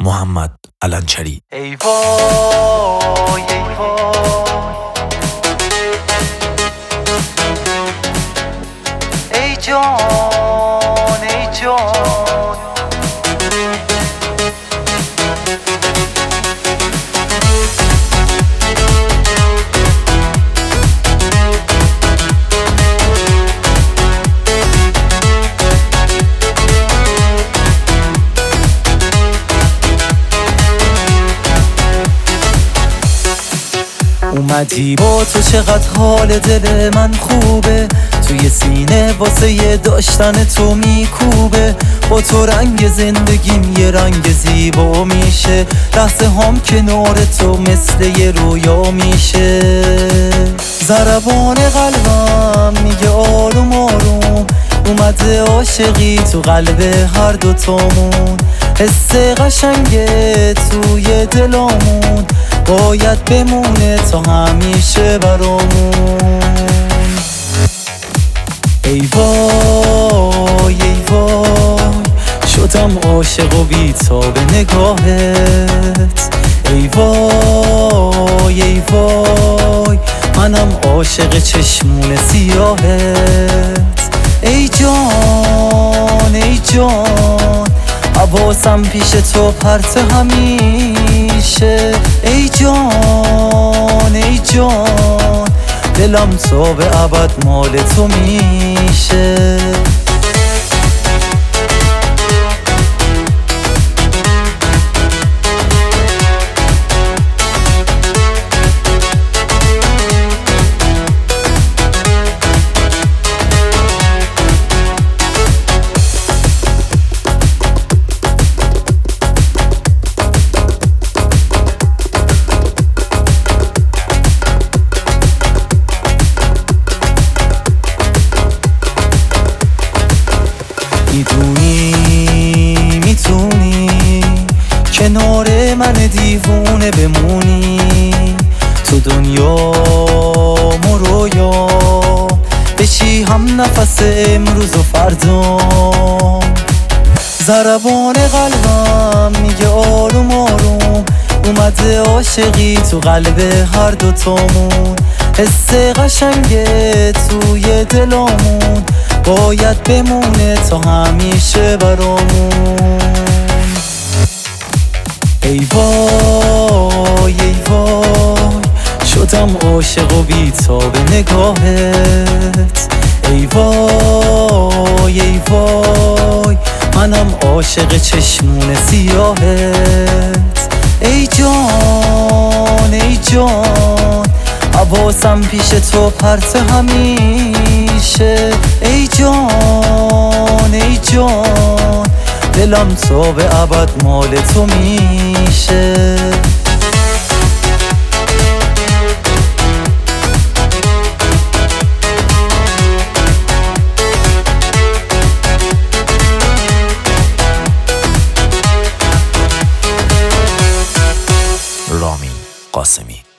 محمد علنچری. ای وای ای وای ای جان ای جان اومدی با تو چقدر حال دل من خوبه، توی سینه واسه یه داشتن تو میکوبه. با تو رنگ زندگیم یه رنگ زیبا میشه، لحظه هم کنار تو مثل یه رویا میشه. ضربان قلبم میگه آروم آروم، اومده عاشقی تو قلب هر دوتامون. حس قشنگه توی دلامون، باید بمونه تا همیشه برامون. ای وای ای وای شدم عاشق و بی‌تاب نگاهت. ای وای ای وای منم عاشق چشمون سیاهت. ای جان ای جان حواسم پیش تو پرت همیشه. ای جان ای جان دلم تا به ابد مال تو میشه. میتونی کنار من دیوونه بمونی، تو دنیا رویا بشی هم نفس امروز و فردا. ضربان قلبم میگه آروم آروم، اومده عاشقی تو قلب هر دوتامون. حس قشنگه توی دلامون، باید بمونه تا همیشه برامون. ای وای ای وای شدم عاشق و بی‌تاب نگاهت. ای وای ای وای منم عاشق چشمون سیاهت. ای جان ای جان حواسم پیش تو پرت همیشه. ای جان ای جان دلم تا به ابد مال تو میشه. رامین قاسمی.